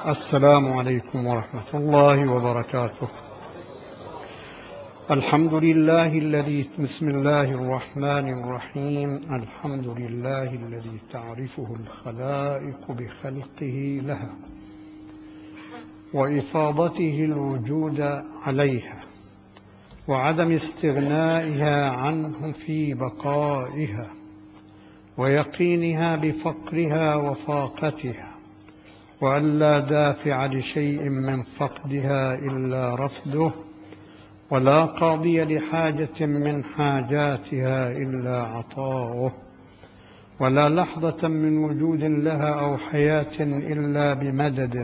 السلام عليكم ورحمة الله وبركاته. الحمد لله الذي بسم الله الرحمن الرحيم. الحمد لله الذي تعرفه الخلائق بخلقه لها وإفاضته الوجود عليها وعدم استغنائها عنه في بقائها ويقينها بفقرها وفاقتها، وأن لا دافع لشيء من فقدها إلا رفضه، ولا قاضي لحاجة من حاجاتها إلا عطاؤه، ولا لحظة من وجود لها أو حياة إلا بمدده،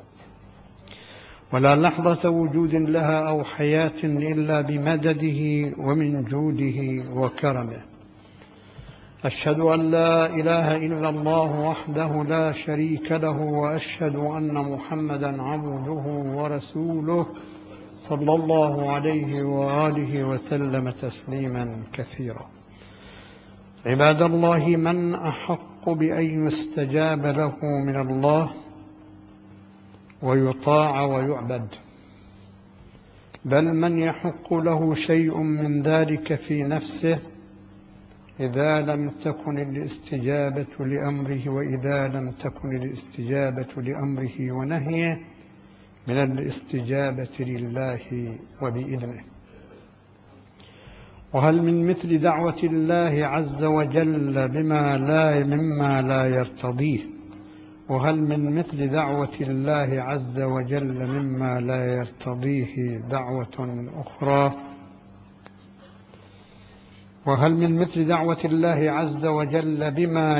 ولا لحظة وجود لها أو حياة إلا بمدده ومن جوده وكرمه. أشهد أن لا إله إلا الله وحده لا شريك له، وأشهد أن محمدًا عبده ورسوله صلى الله عليه وآله وسلم تسليمًا كثيرا. عباد الله، من أحق بأن يستجاب له من الله ويطاع ويعبد؟ بل من يحق له شيء من ذلك في نفسه إذا لم تكن الاستجابة لأمره، وإذا لم تكن الاستجابة لأمره ونهيه من الاستجابة لله وبإذنه. وهل من مثل دعوة الله عز وجل مما لا يرتضيه؟ وهل من مثل دعوة الله عز وجل مما لا يرتضيه دعوة أخرى؟ وهل من مثل دعوة الله عز وجل لما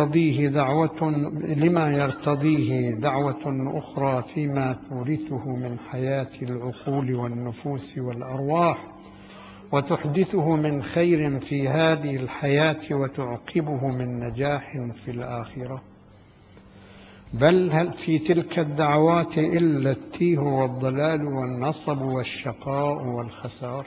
يرتضيه دعوة أخرى فيما تورثه من حياة العقول والنفوس والأرواح، وتحدثه من خير في هذه الحياة وتعقبه من نجاح في الآخرة؟ بل هل في تلك الدعوات إلا التيه والضلال والنصب والشقاء والخسار؟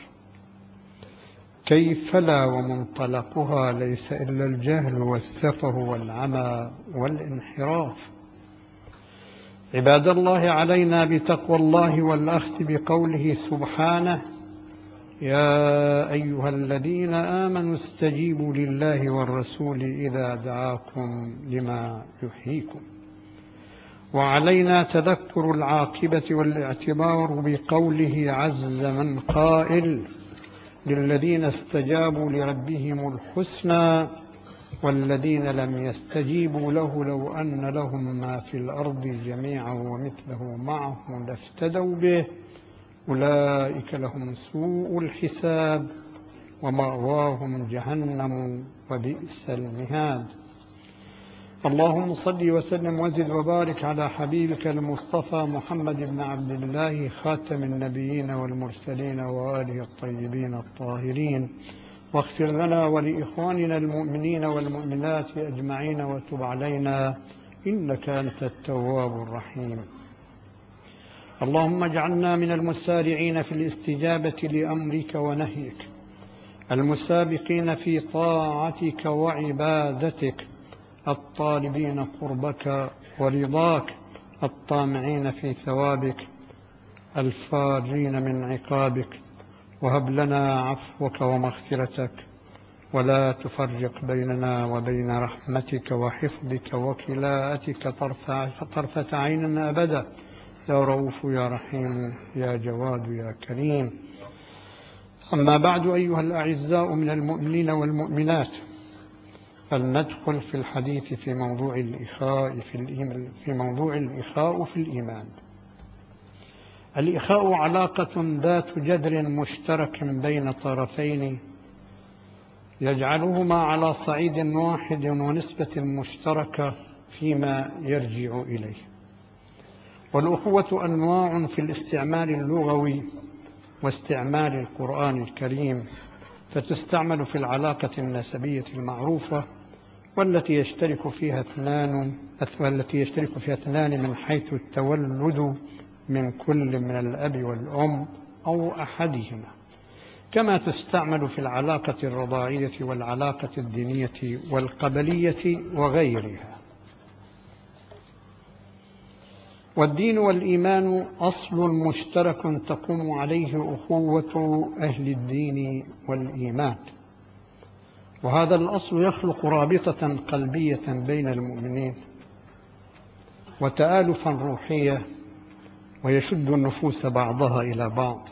كيف لا ومنطلقها ليس إلا الجهل والسفه والعمى والانحراف. عباد الله، علينا بتقوى الله والأخذ بقوله سبحانه: يا أيها الذين آمنوا استجيبوا لله والرسول إذا دعاكم لما يحييكم. وعلينا تذكر العاقبة والاعتبار بقوله عز من قائل: للذين استجابوا لربهم الحسنى والذين لم يستجيبوا له لو أن لهم ما في الأرض جميعا ومثله معه لافتدوا به أولئك لهم سوء الحساب ومأواهم جهنم وبئس المهاد. اللهم صل وسلم وزد وبارك على حبيبك المصطفى محمد بن عبد الله خاتم النبيين والمرسلين وآله الطيبين الطاهرين، واغفر لنا ولإخواننا المؤمنين والمؤمنات أجمعين وتب علينا إنك أنت التواب الرحيم. اللهم اجعلنا من المسارعين في الاستجابة لأمرك ونهيك، المسابقين في طاعتك وعبادتك، الطالبين قربك ورضاك، الطامعين في ثوابك، الفارين من عقابك. وهب لنا عفوك ومغفرتك، ولا تفرق بيننا وبين رحمتك وحفظك وكلاءتك طرفة عين أبدا، يا رؤوف يا رحيم يا جواد يا كريم. أما بعد، أيها الأعزاء من المؤمنين والمؤمنات، فلندخل في الحديث في موضوع الإخاء في الإيمان. الإخاء علاقة ذات جذر مشترك بين طرفين يجعلهما على صعيد واحد ونسبة مشتركة فيما يرجع إليه. والأخوة أنواع في الاستعمال اللغوي واستعمال القرآن الكريم، فتستعمل في العلاقة النسبية المعروفة والتي يشترك فيها اثنان من حيث التولد من كل من الأب والأم أو أحدهما، كما تستعمل في العلاقة الرضاعية والعلاقة الدينية والقبلية وغيرها. والدين والإيمان أصل مشترك تقوم عليه أخوة أهل الدين والإيمان، وهذا الأصل يخلق رابطة قلبية بين المؤمنين وتآلفا روحيا، ويشد النفوس بعضها إلى بعض،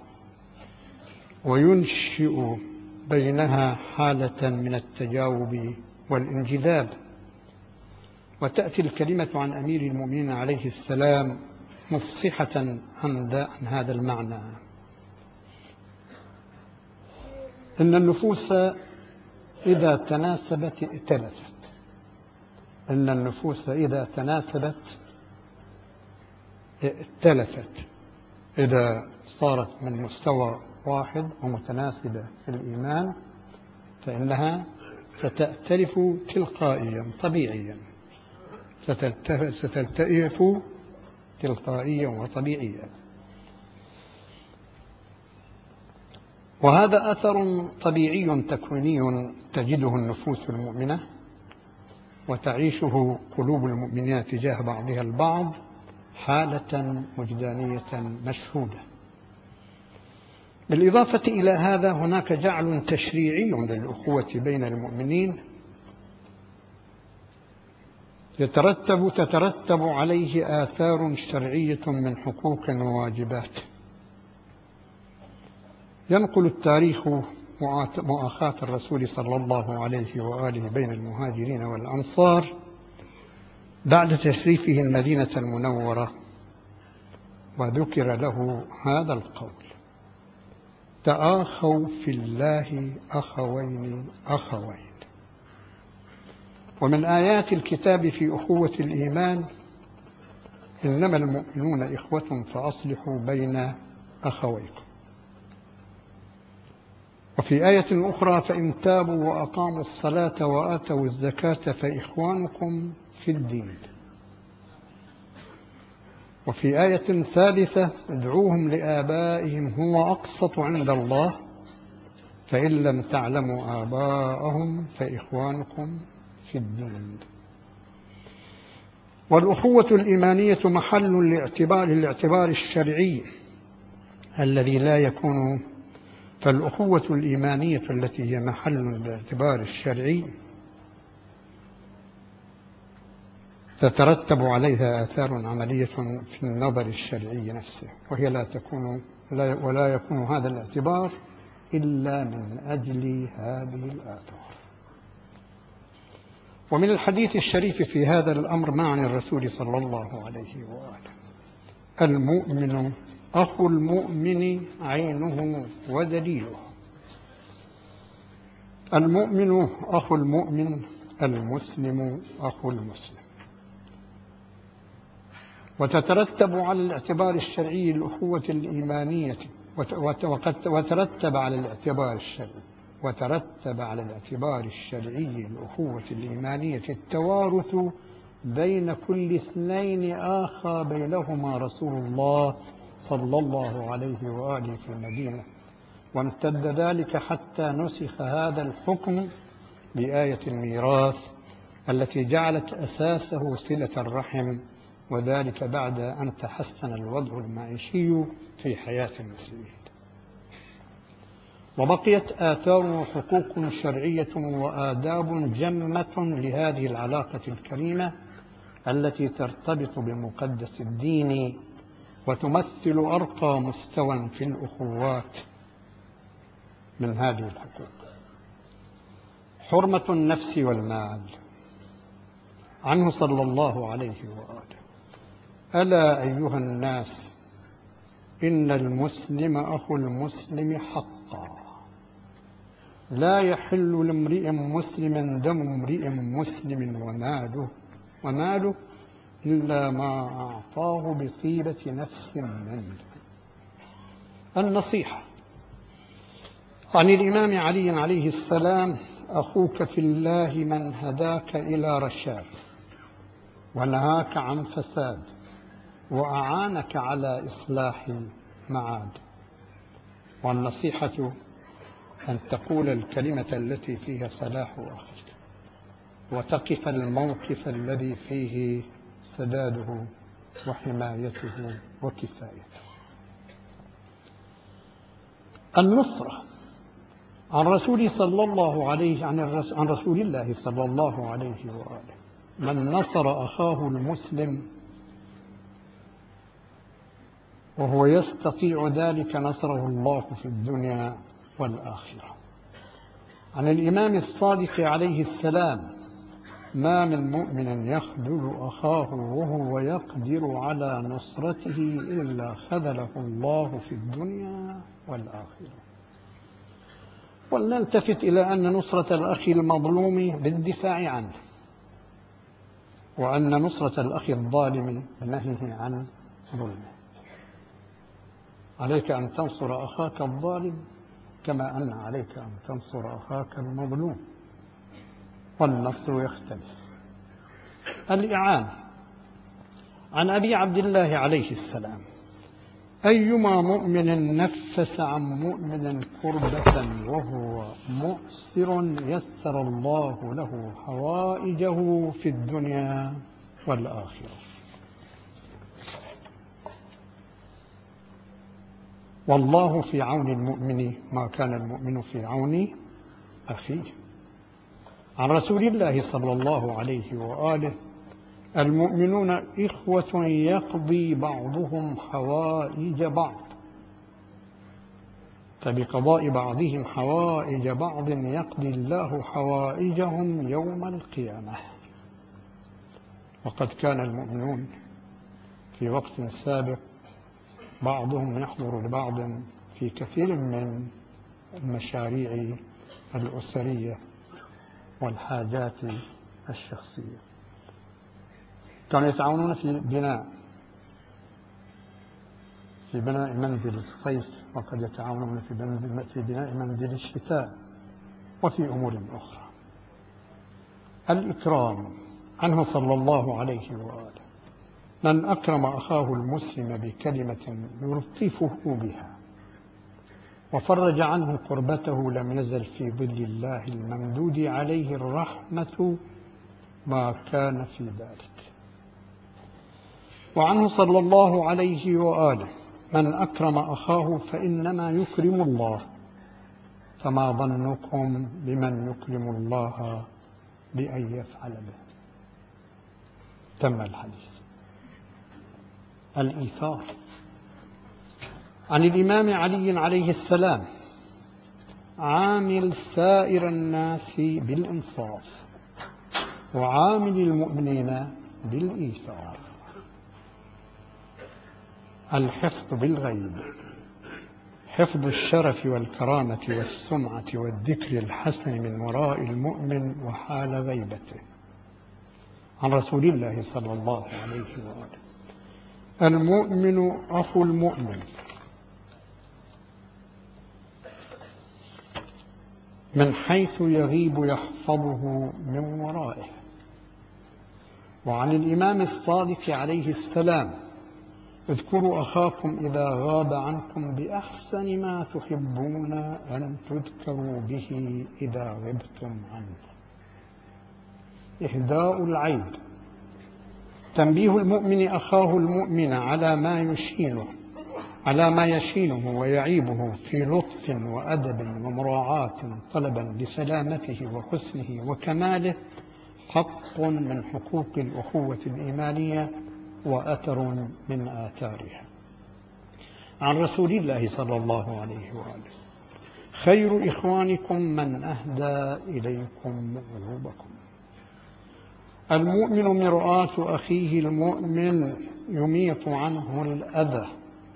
وينشئ بينها حالة من التجاوب والانجذاب. وتأتي الكلمة عن أمير المؤمنين عليه السلام مفصحة عن هذا المعنى: إن النفوس إذا تناسبت ائتلفت. إن النفوس إذا تناسبت ائتلفت، إذا صارت من مستوى واحد ومتناسبة في الإيمان فإنها ستأتلف تلقائيا طبيعيا، ستلتئف تلقائيا وطبيعيا. وهذا أثر طبيعي تكويني تجده النفوس المؤمنة وتعيشه قلوب المؤمنين تجاه بعضها البعض حالة وجدانية مشهودة. بالإضافة إلى هذا هناك جعل تشريعي للأخوة بين المؤمنين تترتب عليه آثار شرعية من حقوق وواجبات. ينقل التاريخ مؤاخاة الرسول صلى الله عليه وآله بين المهاجرين والأنصار بعد تشريفه المدينة المنورة، وذكر له هذا القول: تآخوا في الله أخوين أخوين. ومن آيات الكتاب في أخوة الإيمان: إنما المؤمنون إخوة فأصلحوا بين أخويكم. وفي آية أخرى: فإن تابوا وأقاموا الصلاة وآتوا الزكاة فإخوانكم في الدين. وفي آية ثالثة: ادعوهم لآبائهم هو أقسط عند الله فإن لم تعلموا آباءهم فإخوانكم في الدين. والأخوة الإيمانية محل للاعتبار الشرعي الذي لا يكون. فالأخوة الإيمانية التي هي محل الاعتبار الشرعي تترتب عليها آثار عملية في النظر الشرعي نفسه، وهي ولا يكون هذا الاعتبار إلا من أجل هذه الآثار. ومن الحديث الشريف في هذا الأمر مع الرسول صلى الله عليه وآله: المؤمن أخو المؤمن عينه ودليله. المؤمن أخو المؤمن، المسلم أخو المسلم. وتترتب على الاعتبار الشرعي الأخوة الإيمانية، وترتب على الاعتبار الشرعي الأخوة الإيمانية التوارث بين كل اثنين آخى بينهما رسول الله صلى الله عليه وآله في المدينة، وامتد ذلك حتى نسخ هذا الحكم بآية الميراث التي جعلت أساسه صلة الرحم، وذلك بعد أن تحسن الوضع المعيشي في حياة المسلمين. وبقيت آثار وحقوق شرعية وآداب جمة لهذه العلاقة الكريمة التي ترتبط بمقدس الدين وتمثل أرقى مستوى في الأخوات. من هذه الحقوق: حرمة النفس والمال. عنه صلى الله عليه وآله: ألا أيها الناس إن المسلم أخو المسلم حقا، لا يحل لامرئ مسلم دم امرئ مسلم وماله إلا ما أعطاه بطيبة نفس منه. النصيحة. عن الإمام علي عليه السلام: أخوك في الله من هداك إلى رشاد ونهاك عن فساد وأعانك على إصلاح معاد. والنصيحة أن تقول الكلمة التي فيها صلاح أخيك، وتقف الموقف الذي فيه سداده وحمايته وكفايته. النصرة عن رسول الله صلى الله عليه وآله: من نصر أخاه المسلم وهو يستطيع ذلك نصره الله في الدنيا والآخرة. عن الإمام الصادق عليه السلام: ما من مؤمن يخذل أخاه وهو يقدر على نصرته إلا خذله الله في الدنيا والآخرة. ولنلتفت إلى أن نصرة الأخ المظلوم بالدفاع عنه، وأن نصرة الأخ الظالم بنهيه عن ظلمه. عليك أن تنصر أخاك الظالم كما أن عليك أن تنصر أخاك المظلوم، والنصر يختلف. الإعانة. عن أبي عبد الله عليه السلام: أيما مؤمن نفس عن مؤمن كربة وهو مؤسر يسر الله له حوائجه في الدنيا والآخرة. والله في عون المؤمن ما كان المؤمن في عون أخيه. عن رسول الله صلى الله عليه وآله: المؤمنون إخوة يقضي بعضهم حوائج بعض، فبقضاء بعضهم حوائج بعض يقضي الله حوائجهم يوم القيامة. وقد كان المؤمنون في وقت سابق بعضهم يحضر لبعض في كثير من المشاريع الأسرية والحاجات الشخصية. كانوا يتعاونون في بناء منزل الصيف، وقد يتعاونون في بناء منزل الشتاء، وفي أمور أخرى. الإكرام. عنه صلى الله عليه وآله: من أكرم أخاه المسلم بكلمة يلطفه بها وفرج عنه كربته لم يزل في ظل الله الممدود عليه الرحمة ما كان في ذلك. وعنه صلى الله عليه وآله: من أكرم أخاه فإنما يكرم الله، فما ظنكم بمن يكرم الله بأن يفعل به. تم الحديث. الإيثار. عن الإمام علي عليه السلام: عامل سائر الناس بالإنصاف، وعامل المؤمنين بالإيثار. الحفظ بالغيب. حفظ الشرف والكرامة والسمعة والذكر الحسن من وراء المؤمن وحال غيبته. عن رسول الله صلى الله عليه وآله: المؤمن أخو المؤمن من حيث يغيب يحفظه من ورائه. وعن الإمام الصادق عليه السلام: اذكروا أخاكم إذا غاب عنكم بأحسن ما تحبون أن تذكروا به إذا غبتم عنه. إهداء العيب. تنبيه المؤمن أخاه المؤمن على ما يشينه ويعيبه في لطف وأدب ومراعاة طلبا لسلامته وحسنه وكماله حق من حقوق الأخوة الإيمانية وأثر من آثارها. عن رسول الله صلى الله عليه وآله: خير إخوانكم من أهدى إليكم عيوبكم. المؤمن مرآة أخيه المؤمن يميط عنه الأذى،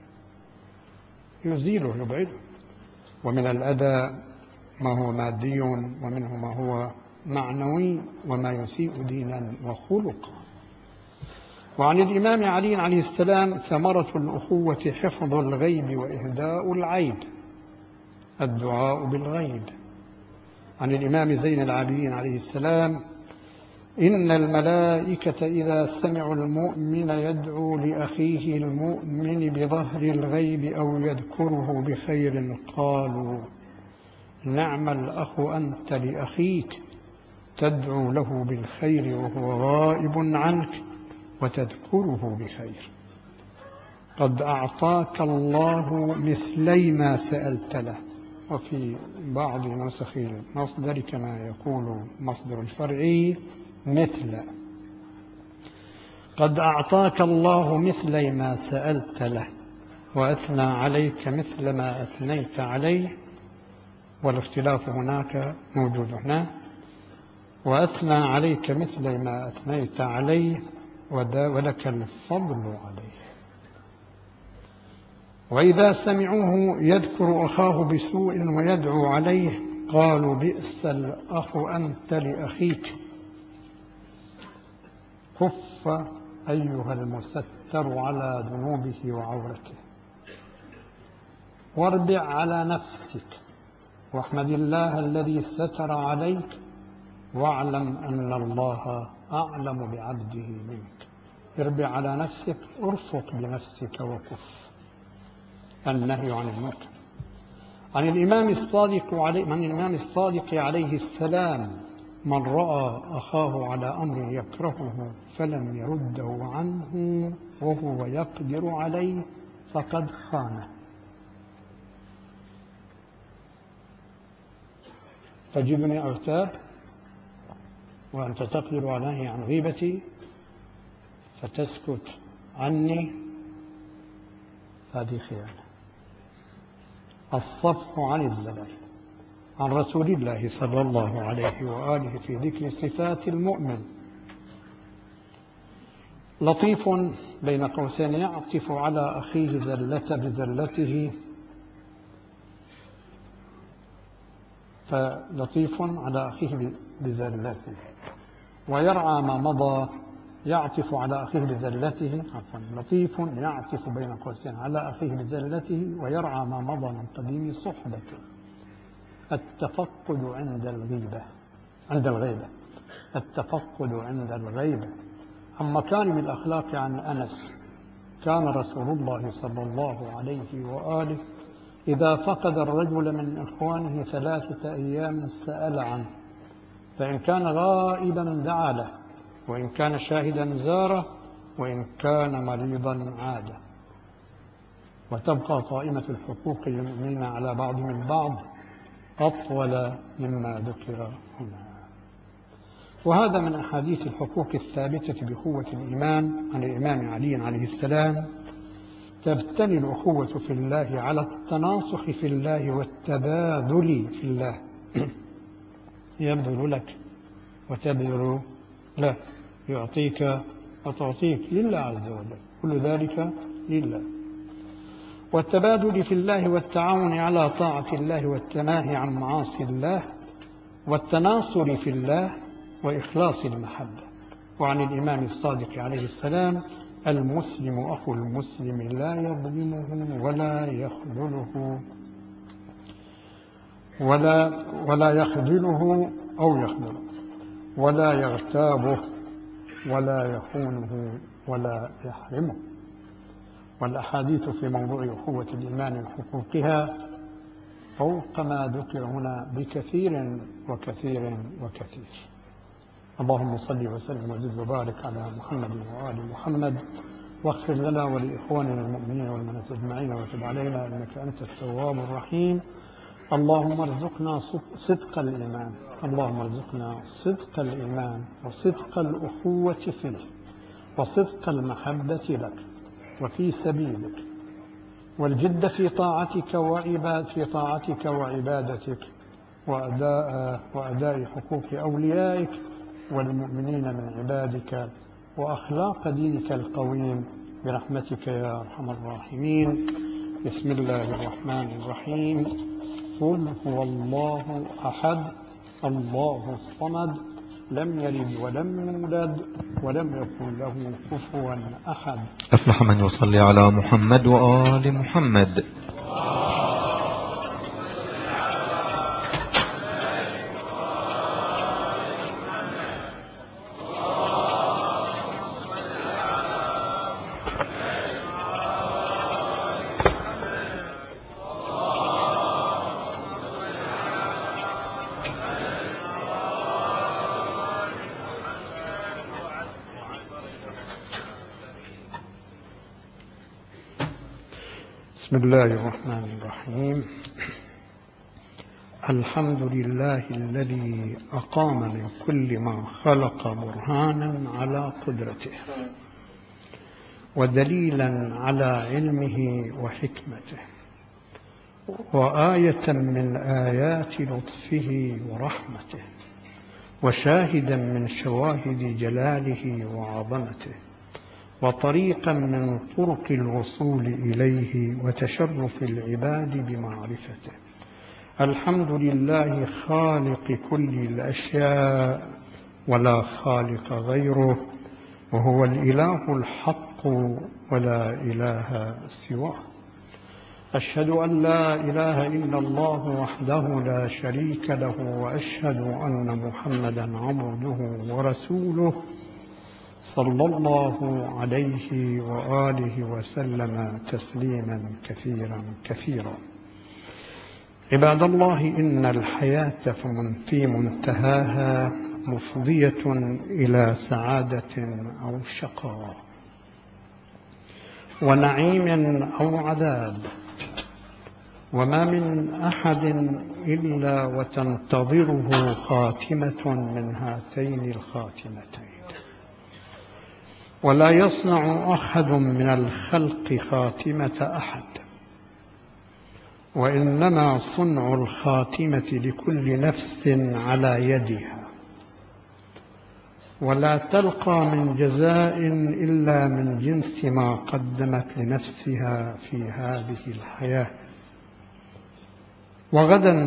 يزيله يبعده. ومن الأذى ما هو مادي، ومنه ما هو معنوي، وما يسيء دينا وخلقا. وعن الإمام علي عليه السلام: ثمرة الأخوة حفظ الغيب وإهداء العيب، الدعاء بالغيب. عن الإمام زين العابدين عليه السلام: إن الملائكة إذا سمعوا المؤمن يدعو لأخيه المؤمن بظهر الغيب أو يذكره بخير قالوا: نعم الأخ أنت لأخيك، تدعو له بالخير وهو غائب عنك، وتذكره بخير. قد أعطاك الله مثلي ما سألت له. وفي بعض نسخ المصدر كما يقول مصدر الفرعي مثل. قد أعطاك الله مثلي ما سألت له وأثنى عليك مثل ما أثنيت عليه، والاختلاف هناك موجود هنا. وأثنى عليك مثل ما أثنيت عليه ولك الفضل عليه. وإذا سمعوه يذكر أخاه بسوء ويدعو عليه قالوا بئس الأخ أنت لأخيك. كف أيها المستر على ذنوبه وعورته، واربع على نفسك، واحمد الله الذي ستر عليك، واعلم أن الله أعلم بعبده منك. اربع على نفسك، ارفق بنفسك وكف. النهي عن المنكر. عن الإمام الصادق عليه السلام: من رأى أخاه على أمر يكرهه فلم يرده عنه وهو يقدر عليه فقد خانه. تجدني أغتاب وأنت تقدر عليه عن غيبتي فتسكت عني، هذه خيانة. الصفح عن الزلل. عن رسول الله صلى الله عليه وآله في ذكر صفات المؤمن: لطيف بين قوسين يعطف على أخيه زلة بزلته، فلطيف على أخيه بزلته، ويرعى ما مضى يعطف على أخيه بزلته. لطيف يعطف بين قوسين على أخيه بزلته ويرعى ما مضى من قديم صحبته. التفقد عند الغيبة. التفقد عند الغيبة. عن مكارم الأخلاق عن أنس: كان رسول الله صلى الله عليه وآله إذا فقد الرجل من إخوانه 3 أيام سأل عنه، فإن كان غائبا دعا له، وإن كان شاهدا زاره، وإن كان مريضا عاده. وتبقى قائمة الحقوق للمؤمنين على بعضهم البعض أطول مما ذكر هنا. وهذا من أحاديث الحقوق الثابتة بقوة الإيمان عن الإمام علي عليه السلام: تبتني الأخوة في الله على التناصح في الله والتباذل في الله. يبذل لك وتبذل له، يعطيك وتعطيك لله عز وجل، كل ذلك لله. والتباذل في الله والتعاون على طاعة الله والتناهي عن معاصي الله، والتناصر في الله وإخلاص المحبة. وعن الإمام الصادق عليه السلام: المسلم أخو المسلم لا يظلمه ولا يخذله أو يخذله، ولا يغتابه ولا يخونه ولا يحرمه. والأحاديث في موضوع أخوة الإيمان وحقوقها فوق ما ذكر هنا بكثير وكثير وكثير. اللهم صل وسلم وزد وبارك على محمد وآل محمد، واغفر لنا ولإخواننا المؤمنين والمؤمنات أجمعين، وتب علينا إنك أنت التواب الرحيم. اللهم ارزقنا صدق الإيمان، اللهم ارزقنا صدق الإيمان وصدق الأخوة فيه، وصدق المحبة لك وفي سبيلك، والجد في طاعتك وعبادتك، وأداء حقوق أوليائك والمؤمنين من عبادك، وأخلاق دينك القويم برحمتك يا أرحم الراحمين. بسم الله الرحمن الرحيم. قل هو الله أحد الله الصمد لم يلد ولم يولد ولم يكن له كفوا أحد. أفلح من يصلي على محمد وآل محمد. بسم الله الرحمن الرحيم. الحمد لله الذي أقام من كل ما خلق برهانا على قدرته ودليلا على علمه وحكمته وآية من آيات لطفه ورحمته وشاهدا من شواهد جلاله وعظمته وطريقا من طرق الوصول إليه وتشرف العباد بمعرفته. الحمد لله خالق كل الأشياء ولا خالق غيره، وهو الإله الحق ولا إله سواه. أشهد أن لا إله إلا الله وحده لا شريك له، وأشهد أن محمدا عبده ورسوله صلى الله عليه وآله وسلم تسليما كثيرا كثيرا. عباد الله، إن الحياة في منتهاها مفضية إلى سعادة أو شقاء، ونعيم أو عذاب، وما من أحد إلا وتنتظره خاتمة من هاتين الخاتمتين. ولا يصنع أحد من الخلق خاتمة أحد، وإنما صنع الخاتمة لكل نفس على يدها، ولا تلقى من جزاء إلا من جنس ما قدمت لنفسها في هذه الحياة. وغدا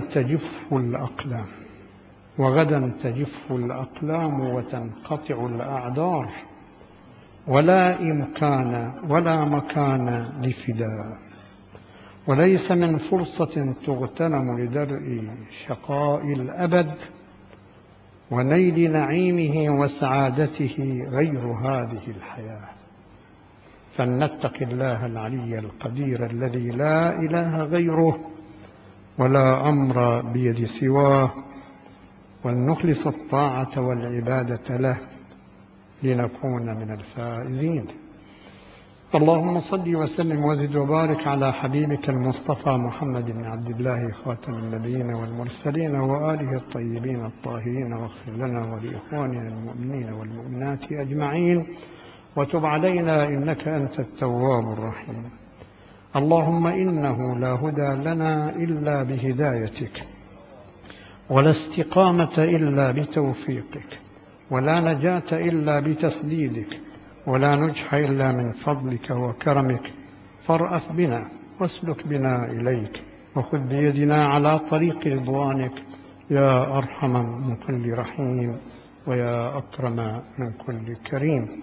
تجف الأقلام وتنقطع الأعذار، ولا إمكان ولا مكان لفداء، وليس من فرصة تغتنم لدرء شقاء الأبد ونيل نعيمه وسعادته غير هذه الحياة. فلنتق الله العلي القدير الذي لا إله غيره ولا أمر بيد سواه، ولنخلص الطاعة والعبادة له لنكون من الفائزين. اللهم صل وسلم وزد وبارك على حبيبك المصطفى محمد بن عبد الله خاتم النبيين والمرسلين وآله الطيبين الطاهرين، واغفر لنا ولإخواننا المؤمنين والمؤمنات أجمعين، وتب علينا إنك أنت التواب الرحيم. اللهم إنه لا هدى لنا إلا بهدايتك، ولا استقامة إلا بتوفيقك، ولا نجاة إلا بتسديدك، ولا نجح إلا من فضلك وكرمك. فارأف بنا واسلك بنا إليك، وخذ بيدنا على طريق رضوانك، يا أرحم من كل رحيم ويا أكرم من كل كريم.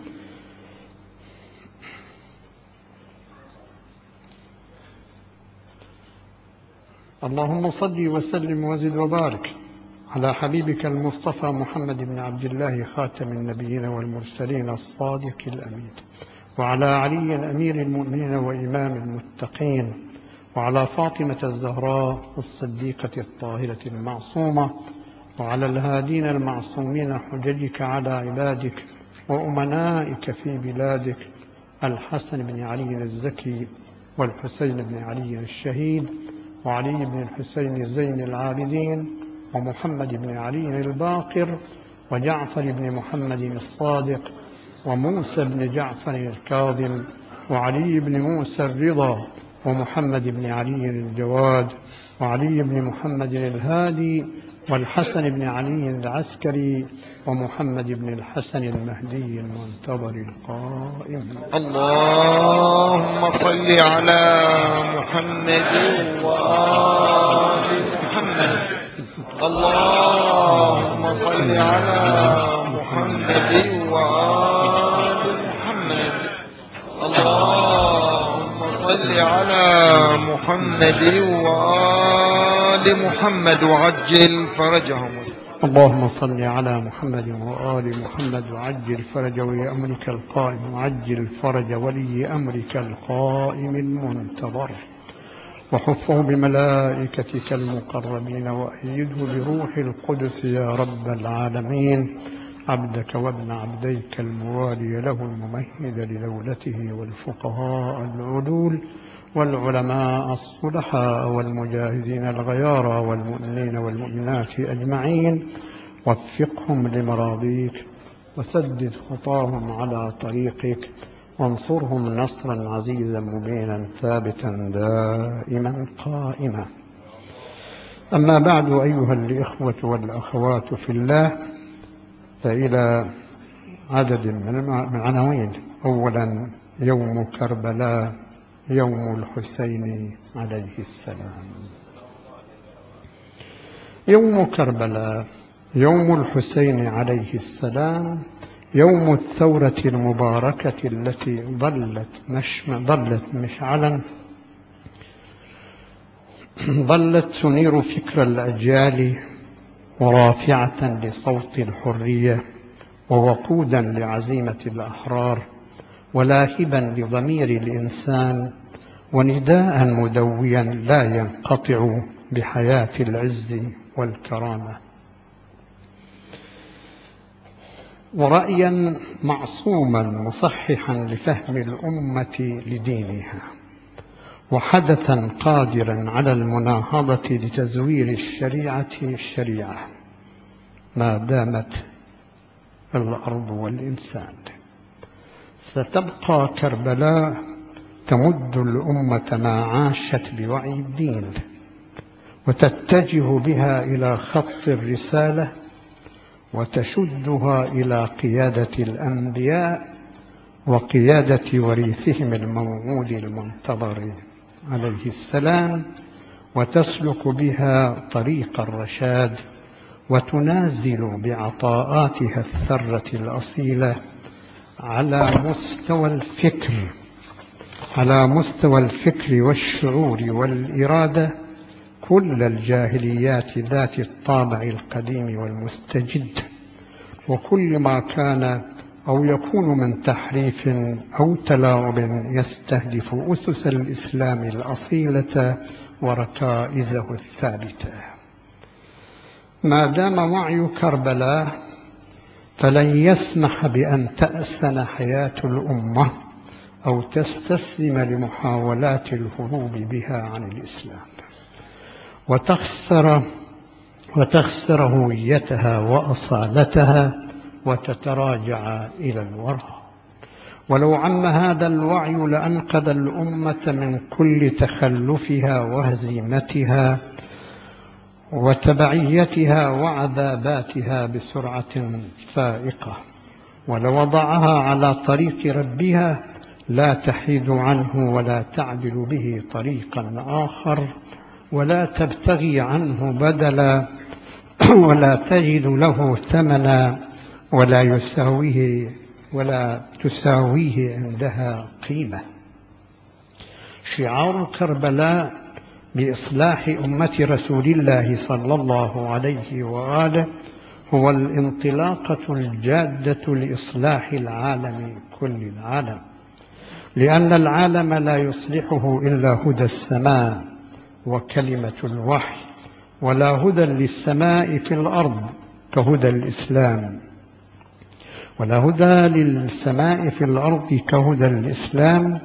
اللهم صل وسلم وزد وبارك على حبيبك المصطفى محمد بن عبد الله خاتم النبيين والمرسلين الصادق الأمين، وعلى علي الأمير المؤمنين وإمام المتقين، وعلى فاطمة الزهراء الصديقة الطاهرة المعصومة، وعلى الهادين المعصومين حججك على عبادك وأمنائك في بلادك، الحسن بن علي الزكي، والحسين بن علي الشهيد، وعلي بن الحسين زين العابدين، ومحمد بن علي الباقر، وجعفر بن محمد الصادق، وموسى بن جعفر الكاظم، وعلي بن موسى الرضا، ومحمد بن علي الجواد، وعلي بن محمد الهادي، والحسن بن علي العسكري، ومحمد بن الحسن المهدي المنتظر القائم. اللهم صل على محمد وآل محمد. اللهم صل على محمد وآل محمد. اللهم صل على محمد وآل محمد وعجل فرجهم. اللهم صل على محمد وآل محمد وعجل فرج ولي أمرك القائم، وعجل فرج ولي أمرك القائم المنتظر، وحفه بملائكتك المقربين، وأيده بروح القدس يا رب العالمين، عبدك وابن عبديك الموالي له الممهد لدولته والفقهاء العدول، والعلماء الصلحاء والمجاهدين الغيارى والمؤمنين والمؤمنات أجمعين، وفقهم لمراضيك وسدد خطاهم على طريقك، وانصرهم نصرا عزيزا مبينا ثابتا دائما قائما. أما بعد، أيها الإخوة والأخوات في الله، فإلى عدد من عناوين. أولا، يوم كربلاء، يوم الحسين عليه السلام. يوم كربلاء، يوم الحسين عليه السلام، يوم الثورة المباركة التي ظلت مشعلا، ظلت تنير فكر الأجيال، ورافعة لصوت الحرية، ووقودا لعزيمة الأحرار، ولاهبا لضمير الإنسان، ونداء مدويا لا ينقطع بحياة العز والكرامة، ورأيا معصوما مصححا لفهم الأمة لدينها، وحدثا قادرا على المناهضة لتزوير الشريعة ما دامت الأرض والإنسان. ستبقى كربلاء تمد الأمة ما عاشت بوعي الدين، وتتجه بها إلى خط الرسالة، وتشدها إلى قيادة الأنبياء وقيادة وريثهم الموعود المنتظر عليه السلام، وتسلك بها طريق الرشاد، وتنازل بعطاءاتها الثرة الأصيلة على مستوى الفكر والشعور والإرادة كل الجاهليات ذات الطابع القديم والمستجد، وكل ما كان أو يكون من تحريف أو تلاعب يستهدف أسس الإسلام الأصيلة وركائزه الثابتة. ما دام وعي كربلاء فلن يسمح بأن تأسن حياة الأمة أو تستسلم لمحاولات الهروب بها عن الإسلام، وتخسر هويتها وأصالتها، وتتراجع إلى الوراء. ولو عم هذا الوعي لأنقذ الأمة من كل تخلفها وهزيمتها وتبعيتها وعذاباتها بسرعة فائقة، ولوضعها على طريق ربها لا تحيد عنه ولا تعدل به طريقا آخر، ولا تبتغي عنه بدلا، ولا تجد له ثمنا، ولا تساويه عندها قيمة. شعار كربلاء بإصلاح أمة رسول الله صلى الله عليه وآله هو الانطلاقة الجادة لإصلاح العالم، كل العالم، لأن العالم لا يصلحه إلا هدى السماء وكلمة الوحي، ولا هدى للسماء في الأرض كهدى الإسلام، ولا هدى للسماء في الأرض كهدى الإسلام،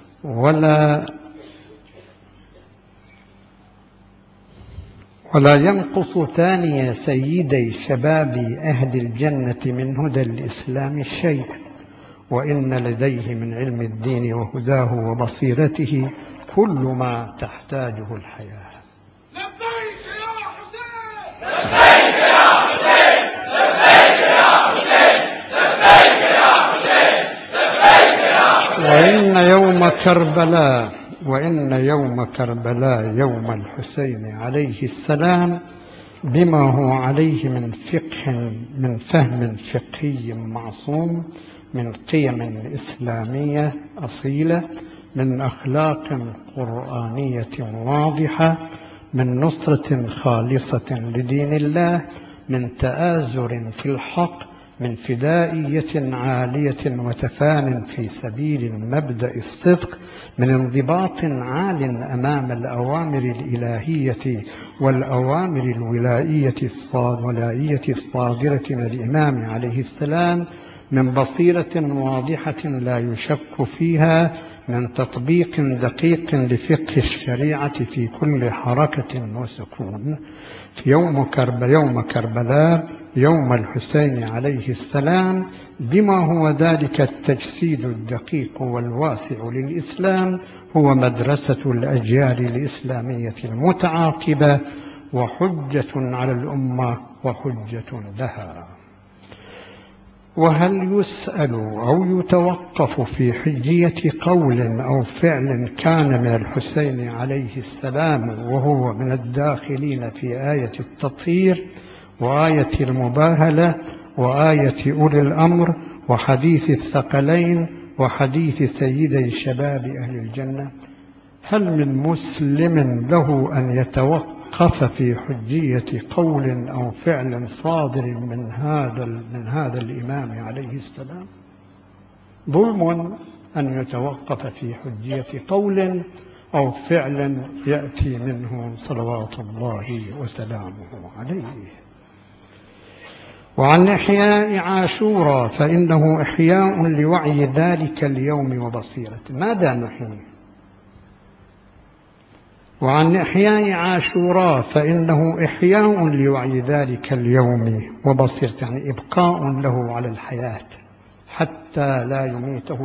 ولا ينقص ثاني سيدي شباب أهل الجنة من هدى الإسلام شيء، وإن لديه من علم الدين وهداه وبصيرته كل ما تحتاجه الحياة. لبيك يا حسين، لبيك يا حسين، لبيك يا حسين، لبيك يا حسين، لبيك يا حسين. وإن يوم كربلاء يوم الحسين عليه السلام بما هو عليه من فهم فقهي معصوم، من قيم إسلامية أصيلة، من أخلاق قرآنية واضحة، من نصرة خالصة لدين الله، من تآزر في الحق، من فدائية عالية وتفان في سبيل مبدأ الصدق، من انضباط عال أمام الأوامر الإلهية والأوامر الولائية الصادرة من الإمام عليه السلام، من بصيرة واضحة لا يشك فيها، من تطبيق دقيق لفقه الشريعة في كل حركة وسكون. يوم كربلاء، يوم الحسين عليه السلام، بما هو ذلك التجسيد الدقيق والواسع للإسلام، هو مدرسة الأجيال الإسلامية المتعاقبة، وحجة على الأمة وحجة لها. وهل يسأل أو يتوقف في حجية قول أو فعل كان من الحسين عليه السلام وهو من الداخلين في آية التطهير وآية المباهلة وآية أولي الأمر وحديث الثقلين وحديث سيدي شباب أهل الجنة؟ هل من مسلم له أن يتوقف في حجية قول أو فعل صادر من هذا الإمام عليه السلام؟ ظلم أن يتوقف في حجية قول أو فعل يأتي منه صلوات الله وسلامه عليه. وعن إحياء عاشوراء فإنه إحياء لوعي ذلك اليوم وبصيرته. ماذا نحيي؟ وعن إحياء عاشوراء فإنه إحياء لوعي ذلك اليوم وبصيرته، يعني إبقاء له على الحياة حتى لا يميته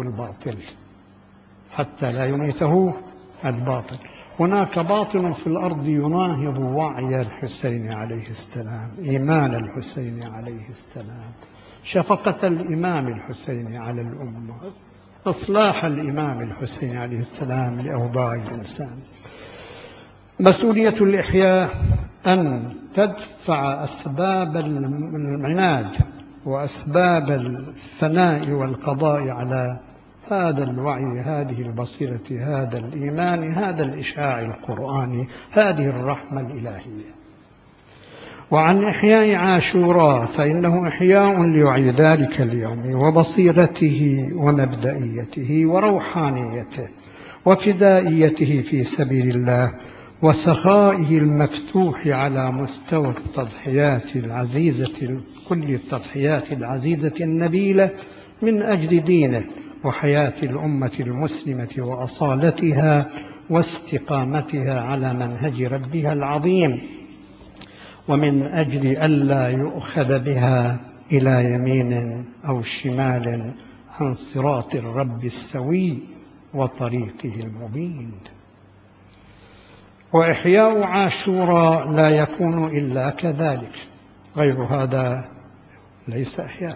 الباطل. هناك باطل في الأرض يناهض وعي الحسين عليه السلام، إيمان الحسين عليه السلام، شفقة الإمام الحسين على الأمة، إصلاح الإمام الحسين عليه السلام لأوضاع الإنسان. مسؤولية الإحياء أن تدفع أسباب العناد وأسباب الفناء والقضاء على هذا الوعي، هذه البصيرة، هذا الإيمان، هذا الإشعاع القرآني، هذه الرحمة الإلهية. وعن إحياء عاشوراء فإنه إحياء لوعي ذلك اليوم وبصيرته ومبدئيته وروحانيته وفدائيته في سبيل الله وسخائه المفتوح على مستوى التضحيات العزيزة، كل التضحيات العزيزة النبيلة من أجل دينه وحياة الأمة المسلمة وأصالتها واستقامتها على منهج ربها العظيم، ومن أجل ألا يؤخذ بها إلى يمين أو شمال عن صراط الرب السوي وطريقه المبين. وإحياء عاشوراء لا يكون إلا كذلك، غير هذا ليس إحياء.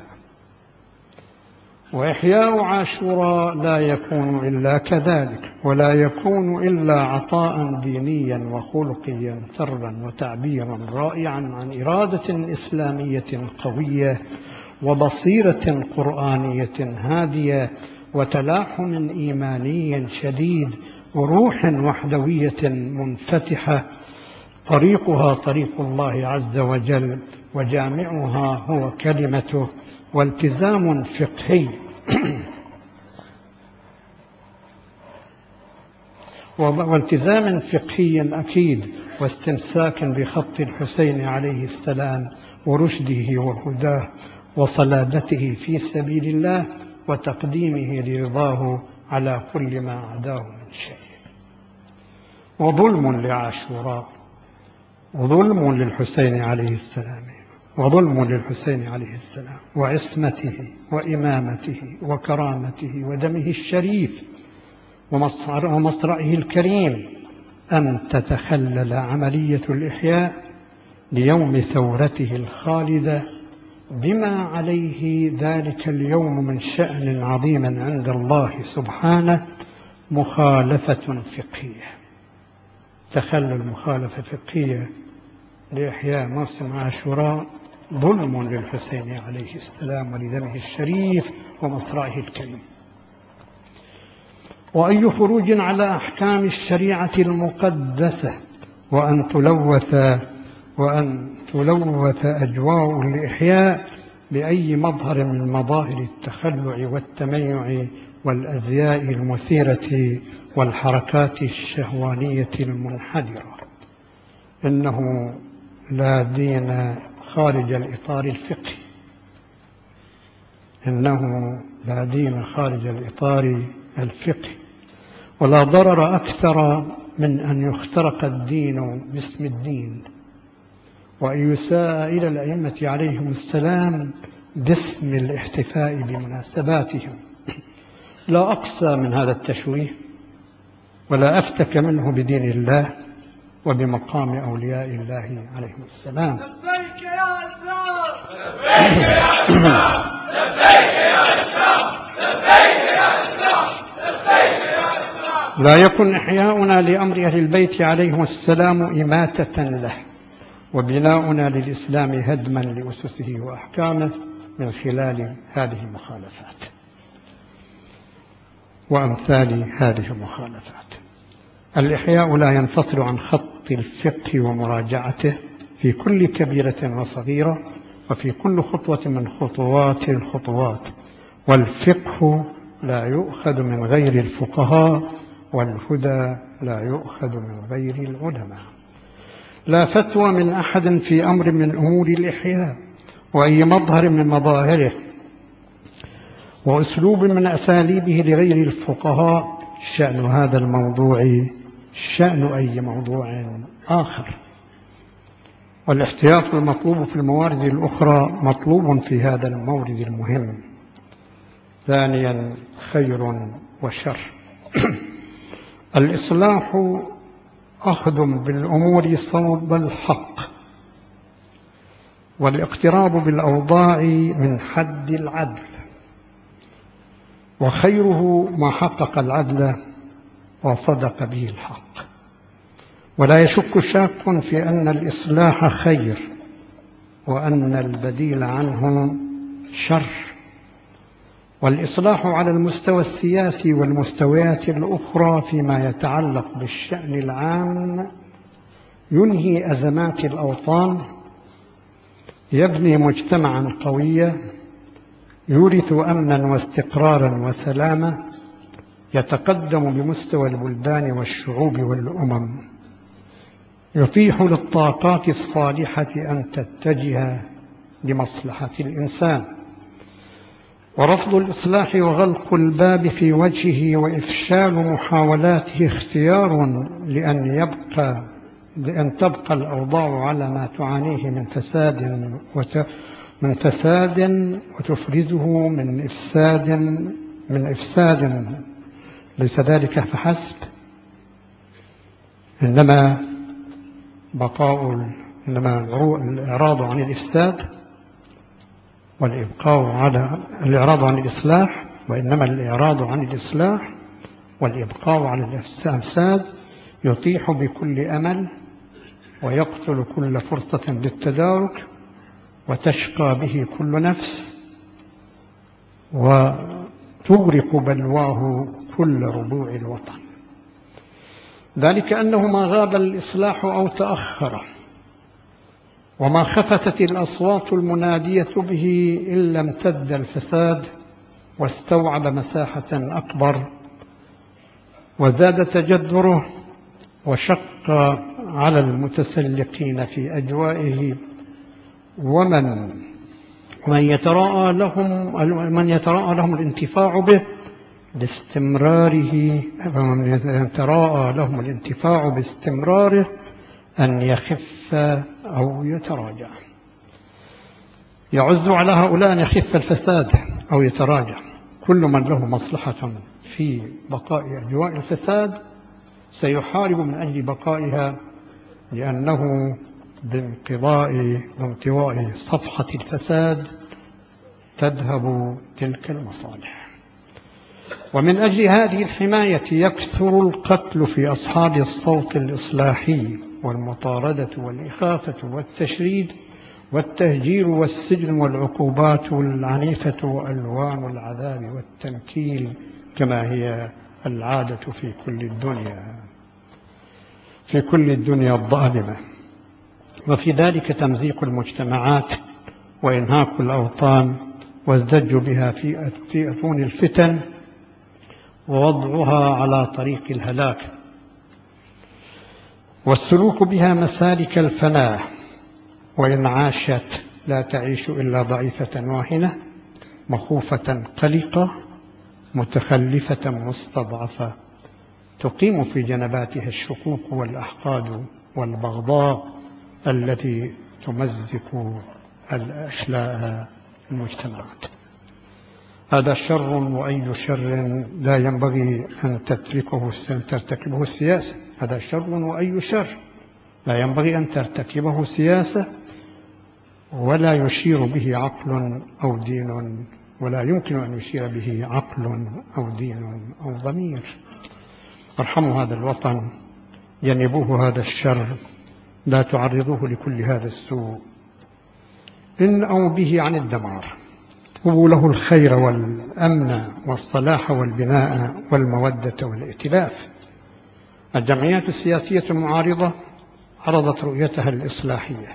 وإحياء عاشوراء لا يكون إلا كذلك، ولا يكون إلا عطاء دينيا وخلقيا ثرا وتعبيرا رائعا عن إرادة إسلامية قوية وبصيرة قرآنية هادية وتلاحم إيماني شديد وروح وحدوية منفتحة، طريقها طريق الله عز وجل وجامعها هو كلمته، والتزام فقهي والتزام فقهي أكيد، واستمساك بخط الحسين عليه السلام ورشده وهداه وصلابته في سبيل الله وتقديمه لرضاه على كل ما عداه من شيء. وظلم لعاشوراء، وظلم للحسين عليه السلام، وظلم للحسين عليه السلام وعصمته وإمامته وكرامته ودمه الشريف ومصرعه الكريم أن تتخلل عملية الإحياء ليوم ثورته الخالدة بما عليه ذلك اليوم من شأن عظيم عند الله سبحانه، مخالفة فقهية. تخلل مخالفة فقهية لإحياء موسم عاشوراء ظلم للحسين عليه السلام ولدمه الشريف ومصرعه الكريم. وأي خروج على أحكام الشريعة المقدسة وأن تلوث أجواء الإحياء بأي مظهر من مظاهر التخلع والتميع والأزياء المثيرة والحركات الشهوانية المنحدرة. إنه لا دين خارج الإطار الفقهي، إنه لا دين خارج الإطار الفقهي، ولا ضرر أكثر من أن يخترق الدين باسم الدين، وأن يساء إلى الأئمة عليهم السلام باسم الاحتفاء بمناسباتهم. لا أقسى من هذا التشويه ولا أفتك منه بدين الله وبمقام أولياء الله عليهم السلام. لبيك يا إسلام، لبيك يا إسلام، لبيك يا إسلام، لبيك يا إسلام، لبيك يا إسلام. لا يكن إحياؤنا لأمر أهل البيت عليهم السلام إماتة له، وبناؤنا للإسلام هدما لأسسه وأحكامه من خلال هذه المخالفات وأمثال هذه المخالفات. الإحياء لا ينفصل عن خط الفقه ومراجعته في كل كبيرة وصغيرة وفي كل خطوة من خطوات الخطوات، والفقه لا يؤخذ من غير الفقهاء، والهدى لا يؤخذ من غير العلماء. لا فتوى من أحد في أمر من أمور الإحياء وأي مظهر من مظاهره وأسلوب من أساليبه لغير الفقهاء شأن هذا الموضوع شأن أي موضوع آخر، والاحتياط المطلوب في الموارد الأخرى مطلوب في هذا المورد المهم. ثانيا، خير وشر. الإصلاح أخذ بالأمور صوب الحق، والاقتراب بالأوضاع من حد العدل، وخيره ما حقق العدل وصدق به الحق. ولا يشك شاك في أن الإصلاح خير وأن البديل عنه شر. والإصلاح على المستوى السياسي والمستويات الأخرى فيما يتعلق بالشأن العام ينهي أزمات الأوطان، يبني مجتمعا قويا، يورث أمنا واستقرارا وسلاما، يتقدم بمستوى البلدان والشعوب والأمم، يتيح للطاقات الصالحة أن تتجه لمصلحة الإنسان. ورفض الإصلاح وغلق الباب في وجهه وإفشال محاولاته اختيار لأن تبقى الأوضاع على ما تعانيه من فساد وتفرزه من إفساد ليس ذلك فحسب، إنما الإعراض عن الإفساد والإبقاء على الإعراض عن الإصلاح، وإنما الإعراض عن الإصلاح والإبقاء على الإفساد يطيح بكل أمل ويقتل كل فرصة للتدارك، وتشقى به كل نفس، وتغرق بلواه كل ربوع الوطن. ذلك أنه ما غاب الإصلاح أو تأخر، وما خفتت الأصوات المنادية به إلا امتد الفساد واستوعب مساحة أكبر وزاد تجذره وشق على المتسلقين في أجوائه ومن يتراءى لهم الانتفاع به باستمراره أن يخف أو يتراجع. يعز على هؤلاء أن يخف الفساد أو يتراجع. كل من له مصلحة في بقاء أجواء الفساد سيحارب من أجل بقائها، لأنه بانطواء صفحة الفساد تذهب تلك المصالح. ومن أجل هذه الحماية يكثر القتل في أصحاب الصوت الإصلاحي والمطاردة والإخافة والتشريد والتهجير والسجن والعقوبات العنيفة وألوان العذاب والتنكيل كما هي العادة في كل الدنيا الظالمة. وفي ذلك تمزيق المجتمعات وإنهاك الأوطان والزج بها في أتون الفتن ووضعها على طريق الهلاك، والسلوك بها مسالك الفناء، وإن عاشت لا تعيش إلا ضعيفة واهنة مخوفة قلقة متخلفة مستضعفة تقيم في جنباتها الشكوك والأحقاد والبغضاء التي تمزق الأشلاء المجتمعات. هذا شر، وأي شر لا ينبغي أن ترتكبه السياسة. هذا شر وأي شر لا ينبغي أن ترتكبه سياسة، ولا يشير به عقل أو دين، ولا يمكن أن يشير به عقل أو دين أو ضمير. ارحموا هذا الوطن، جنبوه هذا الشر، لا تعرضوه لكل هذا السوء. إنأوا به عن الدمار، اطلبوا له الخير والأمن والصلاح والبناء والمودة والائتلاف. الجمعيات السياسية المعارضة عرضت رؤيتها الإصلاحية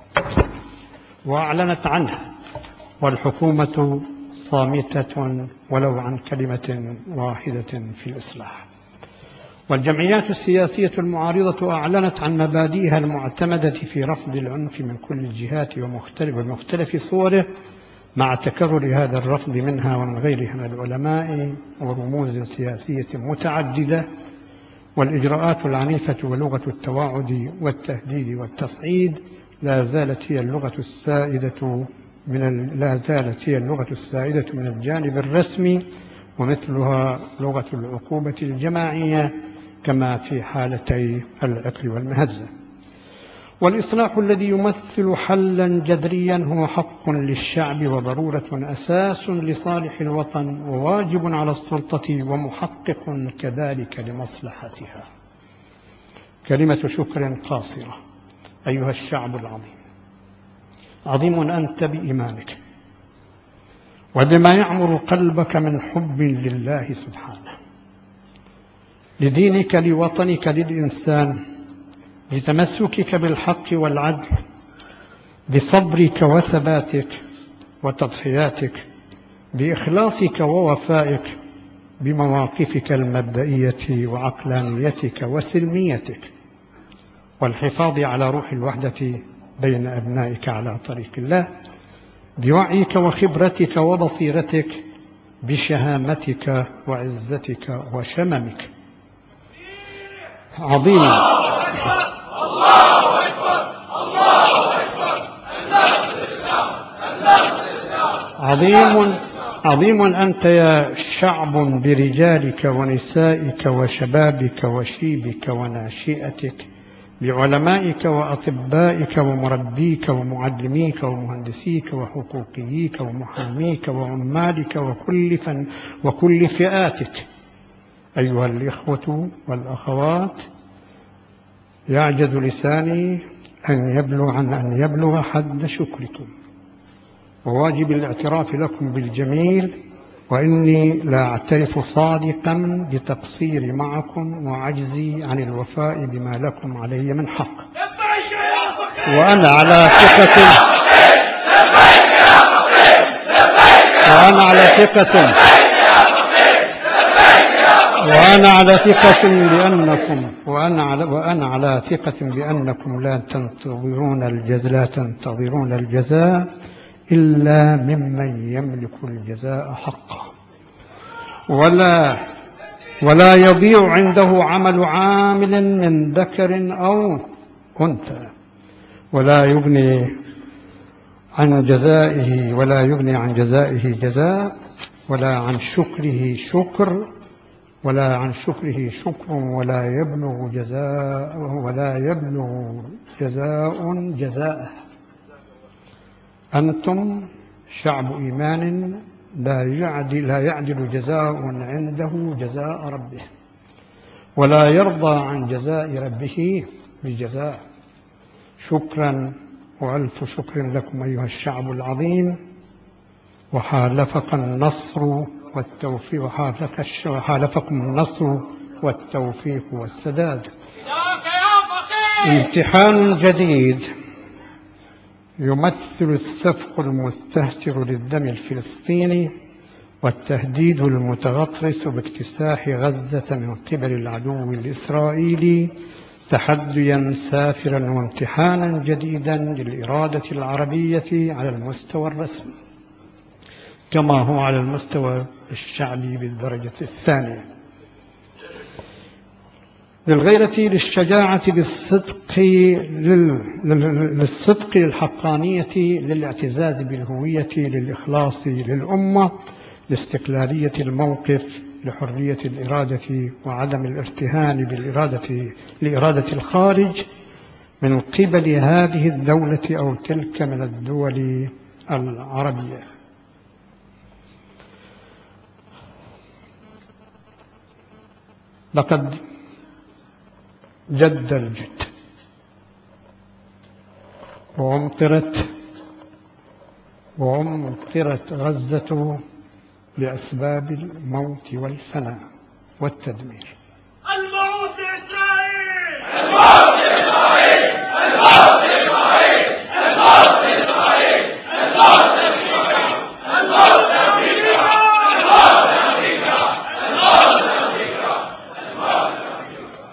وأعلنت عنها، والحكومة صامتة ولو عن كلمة واحدة في الإصلاح. والجمعيات السياسية المعارضة أعلنت عن مبادئها المعتمدة في رفض العنف من كل الجهات ومختلف صوره، مع تكرر هذا الرفض منها ومن غيرها من العلماء ورموز سياسية متعددة. والإجراءات العنيفة ولغة التواعد والتهديد والتصعيد لا زالت هي اللغة السائدة من الجانب الرسمي، ومثلها لغة العقوبة الجماعية كما في حالتي العقر والمهزة. والإصلاح الذي يمثل حلا جذريا هو حق للشعب وضرورة أساس لصالح الوطن، وواجب على السلطة ومحقق كذلك لمصلحتها. كلمة شكر قاصرة. أيها الشعب العظيم، عظيم أنت بإيمانك وبما يعمر قلبك من حب لله سبحانه، لدينك، لوطنك، للإنسان، بتمسكك بالحق والعدل، بصبرك وثباتك وتضحياتك، بإخلاصك ووفائك، بمواقفك المبدئية وعقلانيتك وسلميتك، والحفاظ على روح الوحدة بين أبنائك على طريق الله، بوعيك وخبرتك وبصيرتك، بشهامتك وعزتك وشممك. عظيم عظيم أنت يا شعب برجالك ونسائك وشبابك وشيبك وناشئتك، بعلمائك وأطبائك ومربيك ومعلميك ومهندسيك وحقوقييك ومحاميك وعمالك وكل فئاتك. أيها الإخوة والأخوات، يعجز لساني أن يبلغ حد شكركم وواجب الاعتراف لكم بالجميل، وإني لا أعترف صادقا بتقصيري معكم وعجزي عن الوفاء بما لكم علي من حق. وأنا على ثقة بأنكم لا تنتظرون الجزاء إلا ممن يملك الجزاء حقه، ولا يضيع عنده عمل عامل من ذكر أو أنثى، ولا يغني عن جزائه جزاء، ولا عن شكره شكر، ولا يبلغ جزاء جزاءه. أنتم شعب إيمان لا يعدل جزاء عنده جزاء ربه، ولا يرضى عن جزاء ربه بجزاء. شكرا وألف شكر لكم أيها الشعب العظيم، وحالفكم النصر والتوفيق والسداد. امتحان جديد يمثل السفك المستهتر للدم الفلسطيني والتهديد المتغطرس باكتساح غزة من قبل العدو الإسرائيلي، تحديا سافرا وامتحانا جديدا للإرادة العربية على المستوى الرسمي. كما هو على المستوى الشعبي بالدرجة الثانية. للغيرة، للشجاعة، للصدق، للحقانية، للاعتزاز بالهوية، للإخلاص للأمة، لاستقلالية الموقف، لحرية الإرادة وعدم الارتهان لإرادة الخارج من قبل هذه الدولة أو تلك من الدول العربية. لقد جد الجد وأمطرت غزة لأسباب الموت والفناء والتدمير. الموت إسرائيل! الموت إسرائيل! الموت إسرائيل! الموت إسرائيل! الموت إسرائيل! الموت أمريكا! الموت أمريكا! الموت أمريكا! الموت أمريكا!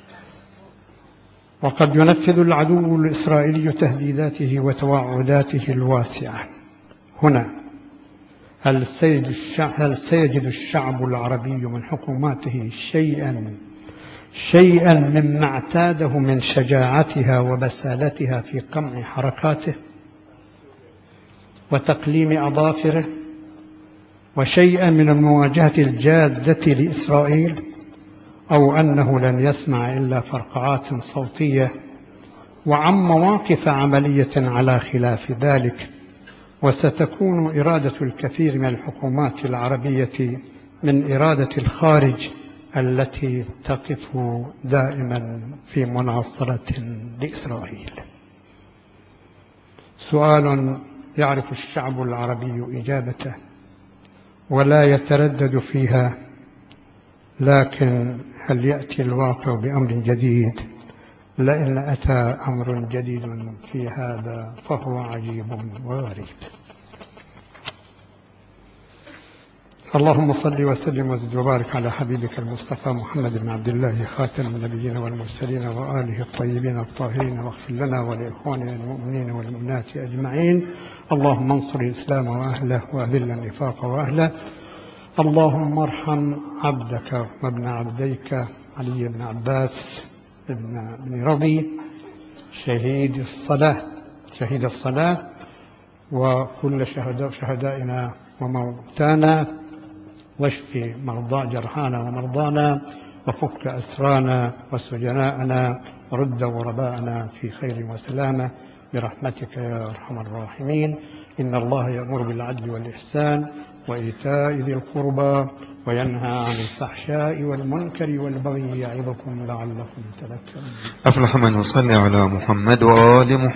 وقد ينفذ العدو الإسرائيلي تهديداته وتوعداته الواسعة. هنا هل سيجد الشعب العربي من حكوماته شيئا مما اعتاده من شجاعتها وبسالتها في قمع حركاته وتقليم أظافره، وشيئا من المواجهة الجادة لإسرائيل، أو أنه لن يسمع إلا فرقعات صوتية وعن مواقف عملية على خلاف ذلك؟ وستكون إرادة الكثير من الحكومات العربية من إرادة الخارج التي تقف دائما في مناصرة لإسرائيل. سؤال يعرف الشعب العربي إجابته ولا يتردد فيها، لكن هل يأتي الواقع بأمر جديد؟ لئن أتى أمر جديد في هذا فهو عجيب وغريب. اللهم صل وسلم وزد وبارك على حبيبك المصطفى محمد بن عبد الله خاتم النبيين والمرسلين وآله الطيبين الطاهرين، واغفر لنا ولإخواننا المؤمنين والمؤمنات أجمعين. اللهم انصر الإسلام وأهله وأذل النفاق وأهله. اللهم ارحم عبدك وابن عبديك علي بن عباس بن رضي شهيد الصلاة وكل شهدائنا وموتانا، واشف مرضى جرحانا ومرضانا، وفك أسرانا وسجناءنا، ورد غرباءنا في خير وسلامة برحمتك يا أرحم الراحمين. إن الله يأمر بالعدل والإحسان وإيتاء ذي القربى وينهى عن الفحشاء والمنكر والبغي يعظكم لعلكم تذكرون. أفلح من يصلي على محمد وآل محمد.